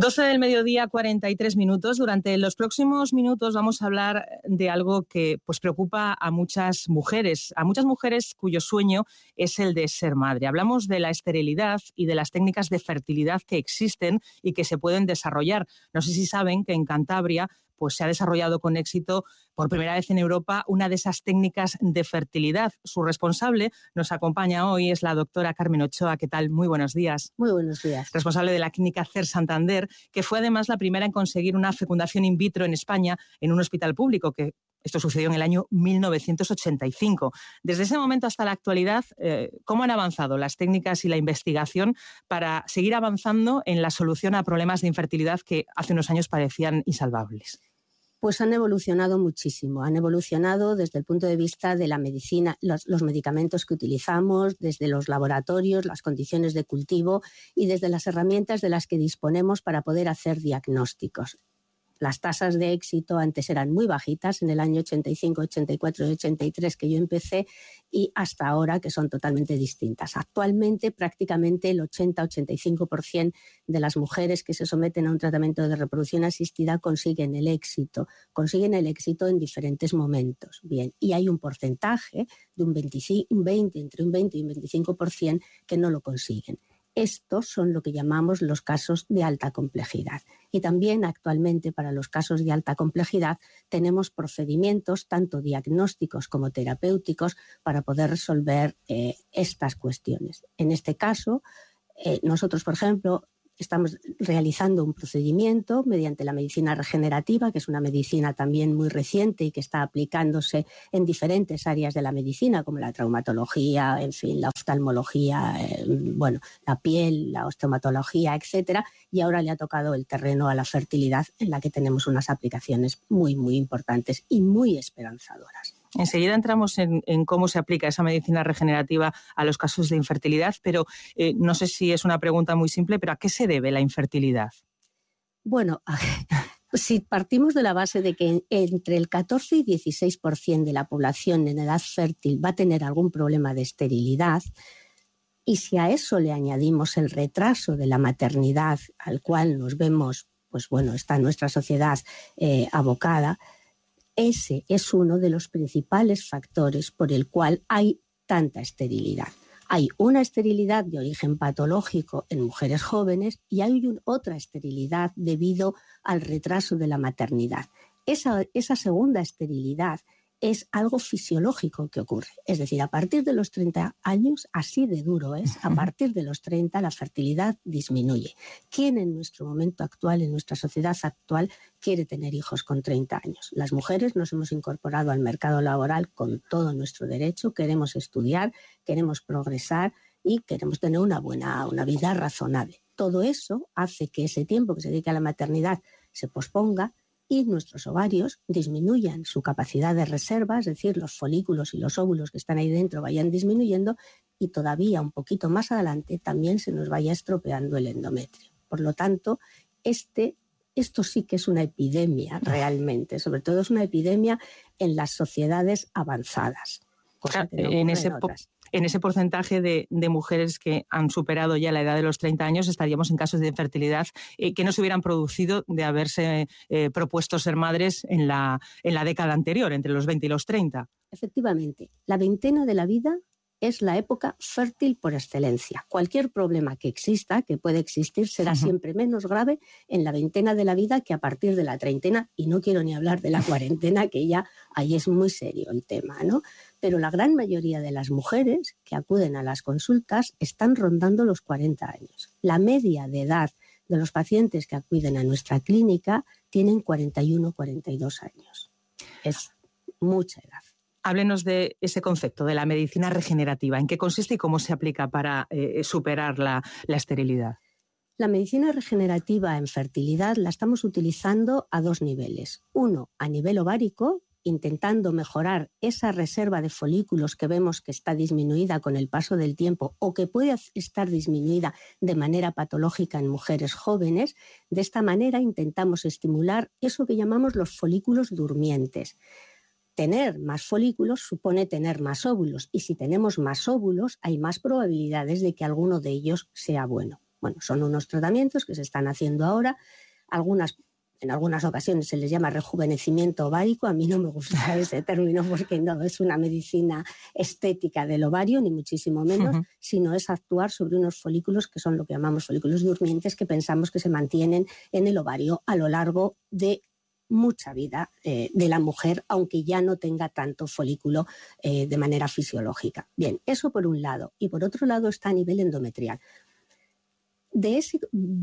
12 del mediodía, 43 minutos. Durante los próximos minutos vamos a hablar de algo que pues preocupa a muchas mujeres cuyo sueño es el de ser madre. Hablamos de la esterilidad y de las técnicas de fertilidad que existen y que se pueden desarrollar. No sé si saben que en Cantabria pues se ha desarrollado con éxito por primera vez en Europa una de esas técnicas de fertilidad. Su responsable nos acompaña hoy, es la doctora Carmen Ochoa. ¿Qué tal? Muy buenos días. Muy buenos días. Responsable de la clínica CER Santander, que fue además la primera en conseguir una fecundación in vitro en España en un hospital público, que esto sucedió en el año 1985. Desde ese momento hasta la actualidad, ¿cómo han avanzado las técnicas y la investigación para seguir avanzando en la solución a problemas de infertilidad que hace unos años parecían insalvables? Pues han evolucionado muchísimo. Han evolucionado desde el punto de vista de la medicina, los medicamentos que utilizamos, desde los laboratorios, las condiciones de cultivo y desde las herramientas de las que disponemos para poder hacer diagnósticos. Las tasas de éxito antes eran muy bajitas, en el año 85, 84 y 83 que yo empecé, y hasta ahora, que son totalmente distintas. Actualmente prácticamente el 80-85% de las mujeres que se someten a un tratamiento de reproducción asistida consiguen el éxito en diferentes momentos. Bien, y hay un porcentaje de entre un 20 y un 25% que no lo consiguen. Estos son lo que llamamos los casos de alta complejidad. Y también actualmente para los casos de alta complejidad tenemos procedimientos tanto diagnósticos como terapéuticos para poder resolver estas cuestiones. En este caso, nosotros, por ejemplo, estamos realizando un procedimiento mediante la medicina regenerativa, que es una medicina también muy reciente y que está aplicándose en diferentes áreas de la medicina, como la traumatología, en fin, la oftalmología, la piel, la osteomatología, etcétera, y ahora le ha tocado el terreno a la fertilidad, en la que tenemos unas aplicaciones muy, muy importantes y muy esperanzadoras. Enseguida entramos en cómo se aplica esa medicina regenerativa a los casos de infertilidad, pero no sé si es una pregunta muy simple, pero ¿a qué se debe la infertilidad? Bueno, si partimos de la base de que entre el 14 y 16% de la población en edad fértil va a tener algún problema de esterilidad, y si a eso le añadimos el retraso de la maternidad al cual nos vemos, está nuestra sociedad abocada, ese es uno de los principales factores por el cual hay tanta esterilidad. Hay una esterilidad de origen patológico en mujeres jóvenes y hay otra esterilidad debido al retraso de la maternidad. Esa segunda esterilidad es algo fisiológico que ocurre. Es decir, a partir de los 30 años, así de duro es, a partir de los 30 la fertilidad disminuye. ¿Quién en nuestro momento actual, en nuestra sociedad actual, quiere tener hijos con 30 años? Las mujeres nos hemos incorporado al mercado laboral con todo nuestro derecho, queremos estudiar, queremos progresar y queremos tener una vida razonable. Todo eso hace que ese tiempo que se dedica a la maternidad se posponga y nuestros ovarios disminuyan su capacidad de reserva, es decir, los folículos y los óvulos que están ahí dentro vayan disminuyendo y todavía un poquito más adelante también se nos vaya estropeando el endometrio. Por lo tanto, esto sí que es una epidemia realmente, sobre todo es una epidemia en las sociedades avanzadas, cosa que no ocurre en otras. En ese porcentaje de mujeres que han superado ya la edad de los 30 años, estaríamos en casos de infertilidad que no se hubieran producido de haberse propuesto ser madres en la década anterior, entre los 20 y los 30. Efectivamente, la veintena de la vida es la época fértil por excelencia. Cualquier problema que exista, que puede existir, será siempre menos grave en la veintena de la vida que a partir de la treintena, y no quiero ni hablar de la cuarentena, que ya ahí es muy serio el tema, ¿no? Pero la gran mayoría de las mujeres que acuden a las consultas están rondando los 40 años. La media de edad de los pacientes que acuden a nuestra clínica tienen 41 o 42 años. Es mucha edad. Háblenos de ese concepto, de la medicina regenerativa. ¿En qué consiste y cómo se aplica para superar la esterilidad? La medicina regenerativa en fertilidad la estamos utilizando a dos niveles. Uno, a nivel ovárico, intentando mejorar esa reserva de folículos que vemos que está disminuida con el paso del tiempo o que puede estar disminuida de manera patológica en mujeres jóvenes. De esta manera intentamos estimular eso que llamamos los folículos durmientes. Tener más folículos supone tener más óvulos y si tenemos más óvulos hay más probabilidades de que alguno de ellos sea bueno. Bueno, son unos tratamientos que se están haciendo ahora. En algunas ocasiones se les llama rejuvenecimiento ovárico. A mí no me gusta ese término porque no es una medicina estética del ovario, ni muchísimo menos, sino es actuar sobre unos folículos que son lo que llamamos folículos durmientes, que pensamos que se mantienen en el ovario a lo largo de mucha vida de la mujer, aunque ya no tenga tanto folículo de manera fisiológica. Bien, eso por un lado. Y por otro lado está a nivel endometrial. De ese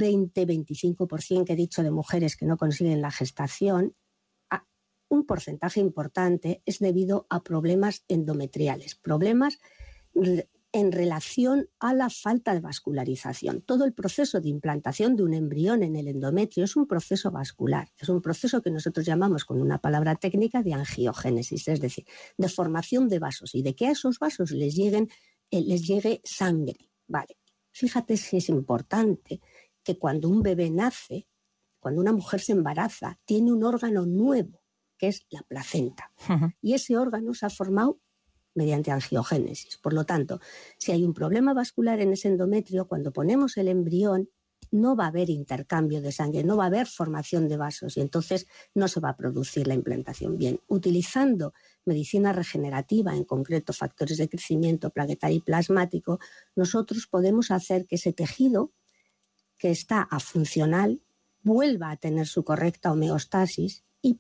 20-25% que he dicho de mujeres que no consiguen la gestación, un porcentaje importante es debido a problemas endometriales, problemas en relación a la falta de vascularización. Todo el proceso de implantación de un embrión en el endometrio es un proceso vascular, es un proceso que nosotros llamamos con una palabra técnica de angiogénesis, es decir, de formación de vasos y de que a esos vasos les llegue sangre. Vale. Fíjate si es importante que cuando un bebé nace, cuando una mujer se embaraza, tiene un órgano nuevo, que es la placenta. Y ese órgano se ha formado mediante angiogénesis. Por lo tanto, si hay un problema vascular en ese endometrio, cuando ponemos el embrión, no va a haber intercambio de sangre, no va a haber formación de vasos y entonces no se va a producir la implantación. Bien, utilizando medicina regenerativa, en concreto factores de crecimiento plaquetario y plasmático, nosotros podemos hacer que ese tejido que está afuncional vuelva a tener su correcta homeostasis y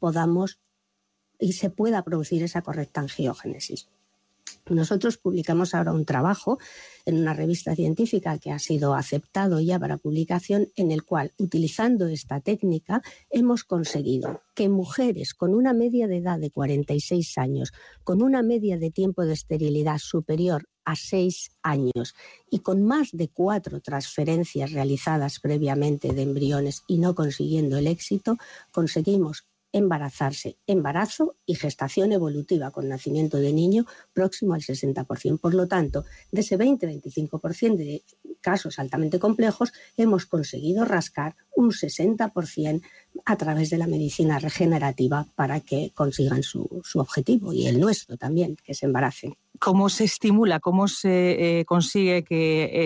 se pueda producir esa correcta angiogénesis. Nosotros publicamos ahora un trabajo en una revista científica que ha sido aceptado ya para publicación, en el cual, utilizando esta técnica, hemos conseguido que mujeres con una media de edad de 46 años, con una media de tiempo de esterilidad superior a 6 años y con más de 4 transferencias realizadas previamente de embriones y no consiguiendo el éxito, conseguimos embarazarse, embarazo y gestación evolutiva con nacimiento de niño próximo al 60%. Por lo tanto, de ese 20-25% de casos altamente complejos, hemos conseguido rascar un 60% a través de la medicina regenerativa para que consigan su objetivo y el nuestro también, que se embaracen. ¿Cómo se estimula, cómo se consigue que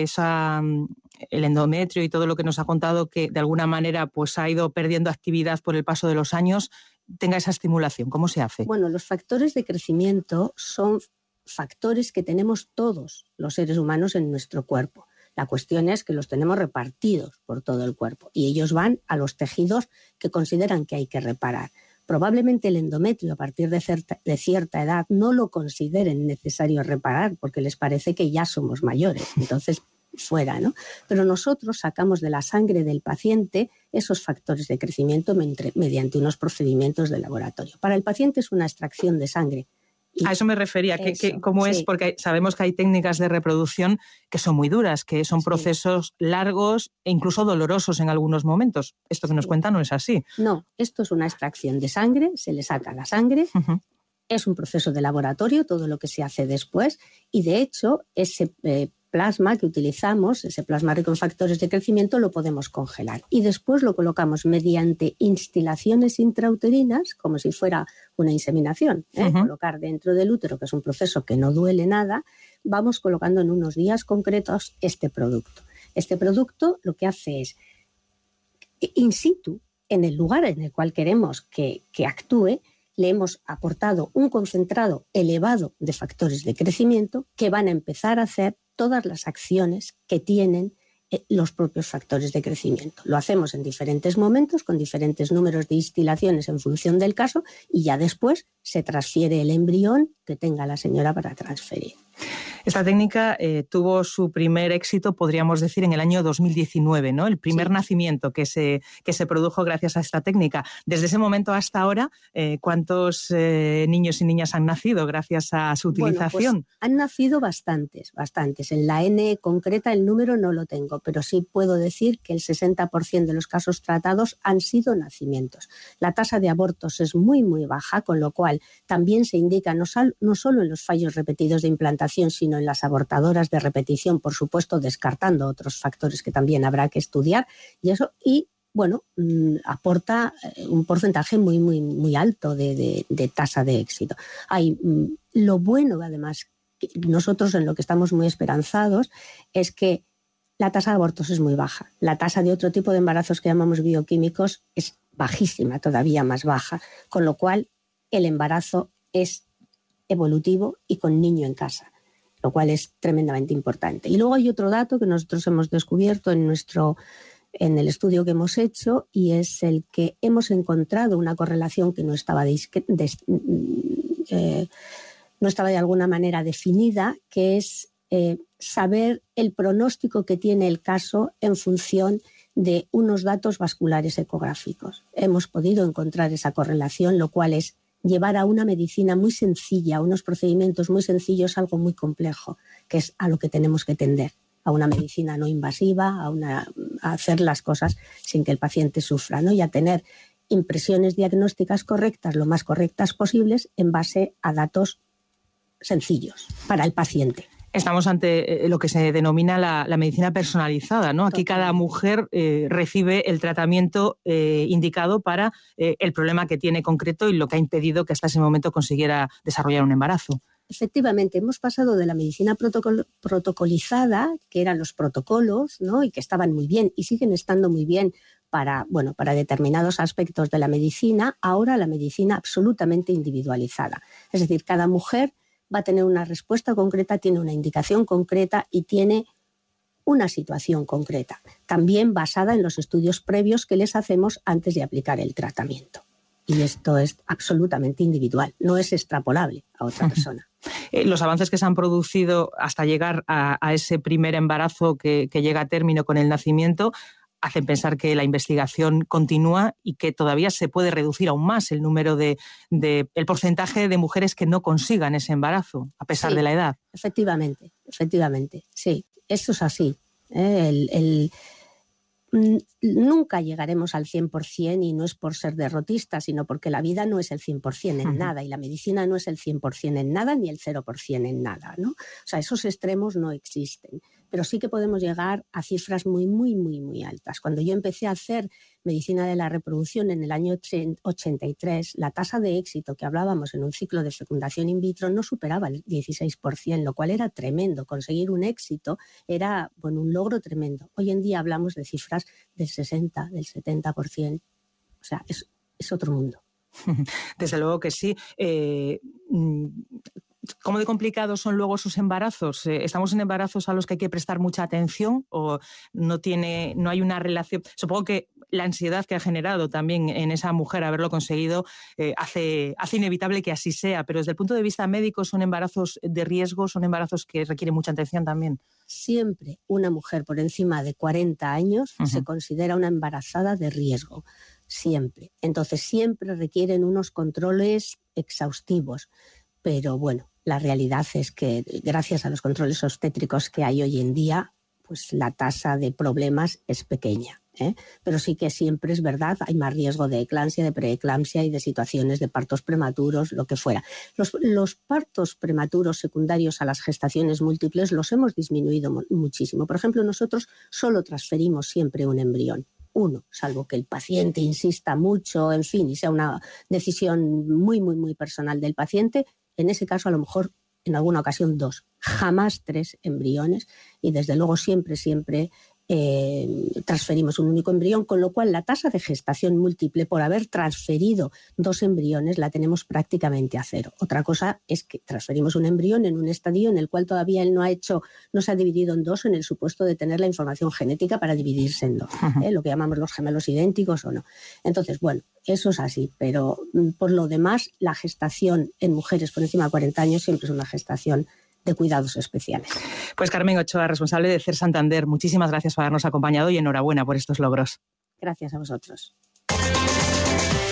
el endometrio y todo lo que nos ha contado, que de alguna manera pues ha ido perdiendo actividad por el paso de los años, tenga esa estimulación? ¿Cómo se hace? Bueno, los factores de crecimiento son factores que tenemos todos los seres humanos en nuestro cuerpo. La cuestión es que los tenemos repartidos por todo el cuerpo y ellos van a los tejidos que consideran que hay que reparar. Probablemente el endometrio a partir de cierta edad no lo consideren necesario reparar porque les parece que ya somos mayores, entonces fuera, ¿no? Pero nosotros sacamos de la sangre del paciente esos factores de crecimiento mediante unos procedimientos de laboratorio. Para el paciente es una extracción de sangre. A eso me refería, ¿cómo es? Porque sabemos que hay técnicas de reproducción que son muy duras, que son procesos largos e incluso dolorosos en algunos momentos. Esto que nos cuenta no es así. No, esto es una extracción de sangre, se le saca la sangre, es un proceso de laboratorio, todo lo que se hace después, y de hecho ese plasma que utilizamos, ese plasma rico en factores de crecimiento, lo podemos congelar. Y después lo colocamos mediante instilaciones intrauterinas, como si fuera una inseminación, colocar dentro del útero, que es un proceso que no duele nada, vamos colocando en unos días concretos este producto. Este producto lo que hace es, in situ, en el lugar en el cual queremos que actúe, le hemos aportado un concentrado elevado de factores de crecimiento que van a empezar a hacer todas las acciones que tienen los propios factores de crecimiento. Lo hacemos en diferentes momentos, con diferentes números de instilaciones en función del caso, y ya después se transfiere el embrión que tenga la señora para transferir. Esta técnica tuvo su primer éxito, podríamos decir, en el año 2019, ¿no? El primer nacimiento que se produjo gracias a esta técnica. Desde ese momento hasta ahora, ¿cuántos niños y niñas han nacido gracias a su utilización? Bueno, pues han nacido bastantes. En la N concreta el número no lo tengo, pero sí puedo decir que el 60% de los casos tratados han sido nacimientos. La tasa de abortos es muy, muy baja, con lo cual también se indica no solo en los fallos repetidos de implantación, sino en las abortadoras de repetición, por supuesto, descartando otros factores que también habrá que estudiar, y bueno, aporta un porcentaje muy, muy, muy alto de tasa de éxito. Lo bueno, además, nosotros en lo que estamos muy esperanzados es que la tasa de abortos es muy baja. La tasa de otro tipo de embarazos que llamamos bioquímicos es bajísima, todavía más baja, con lo cual el embarazo es evolutivo y con niño en casa, lo cual es tremendamente importante. Y luego hay otro dato que nosotros hemos descubierto en el estudio que hemos hecho, y es el que hemos encontrado una correlación que no estaba de alguna manera definida, que es saber el pronóstico que tiene el caso en función de unos datos vasculares ecográficos. Hemos podido encontrar esa correlación, lo cual es llevar a una medicina muy sencilla, a unos procedimientos muy sencillos, algo muy complejo, que es a lo que tenemos que tender, a una medicina no invasiva, a hacer las cosas sin que el paciente sufra, ¿no? Y a tener impresiones diagnósticas correctas, lo más correctas posibles, en base a datos sencillos para el paciente. Estamos ante lo que se denomina la medicina personalizada, ¿no? Aquí cada mujer recibe el tratamiento indicado para el problema que tiene concreto y lo que ha impedido que hasta ese momento consiguiera desarrollar un embarazo. Efectivamente, hemos pasado de la medicina protocolizada, que eran los protocolos, ¿no? Y que estaban muy bien y siguen estando muy bien para determinados aspectos de la medicina, ahora a la medicina absolutamente individualizada. Es decir, cada mujer va a tener una respuesta concreta, tiene una indicación concreta y tiene una situación concreta, también basada en los estudios previos que les hacemos antes de aplicar el tratamiento. Y esto es absolutamente individual, no es extrapolable a otra persona. Los avances que se han producido hasta llegar a ese primer embarazo que llega a término con el nacimiento hacen pensar que la investigación continúa y que todavía se puede reducir aún más el número el porcentaje de mujeres que no consigan ese embarazo, a pesar de la edad. Efectivamente, sí, eso es así. Nunca llegaremos al 100% y no es por ser derrotista, sino porque la vida no es el 100% en nada y la medicina no es el 100% en nada ni el 0% en nada, ¿no? O sea, esos extremos no existen, pero sí que podemos llegar a cifras muy, muy, muy, muy altas. Cuando yo empecé a hacer medicina de la reproducción en el año 83, la tasa de éxito que hablábamos en un ciclo de fecundación in vitro no superaba el 16%, lo cual era tremendo. Conseguir un éxito era un logro tremendo. Hoy en día hablamos de cifras del 60%, del 70%. O sea, es otro mundo. Desde luego que sí. ¿Cómo de complicados son luego sus embarazos? ¿Estamos en embarazos a los que hay que prestar mucha atención o no hay una relación? Supongo que la ansiedad que ha generado también en esa mujer haberlo conseguido hace inevitable que así sea, pero desde el punto de vista médico, ¿son embarazos de riesgo? ¿Son embarazos que requieren mucha atención también? Siempre una mujer por encima de 40 años se considera una embarazada de riesgo. Siempre. Entonces siempre requieren unos controles exhaustivos. Pero bueno, la realidad es que gracias a los controles obstétricos que hay hoy en día, pues la tasa de problemas es pequeña, ¿eh? Pero sí que siempre es verdad, hay más riesgo de eclampsia, de preeclampsia y de situaciones de partos prematuros, lo que fuera. Los partos prematuros secundarios a las gestaciones múltiples los hemos disminuido muchísimo. Por ejemplo, nosotros solo transferimos siempre un embrión. Uno, salvo que el paciente insista mucho, en fin, y sea una decisión muy, muy, muy personal del paciente. En ese caso, a lo mejor, en alguna ocasión, 2, jamás 3 embriones y, desde luego, siempre transferimos un único embrión, con lo cual la tasa de gestación múltiple por haber transferido 2 embriones la tenemos prácticamente a 0. Otra cosa es que transferimos un embrión en un estadio en el cual todavía él no se ha dividido en 2 en el supuesto de tener la información genética para dividirse en 2, lo que llamamos los gemelos idénticos o no. Entonces, bueno, eso es así, pero por lo demás, la gestación en mujeres por encima de 40 años siempre es una gestación de cuidados especiales. Pues Carmen Ochoa, responsable de CER Santander, muchísimas gracias por habernos acompañado y enhorabuena por estos logros. Gracias a vosotros.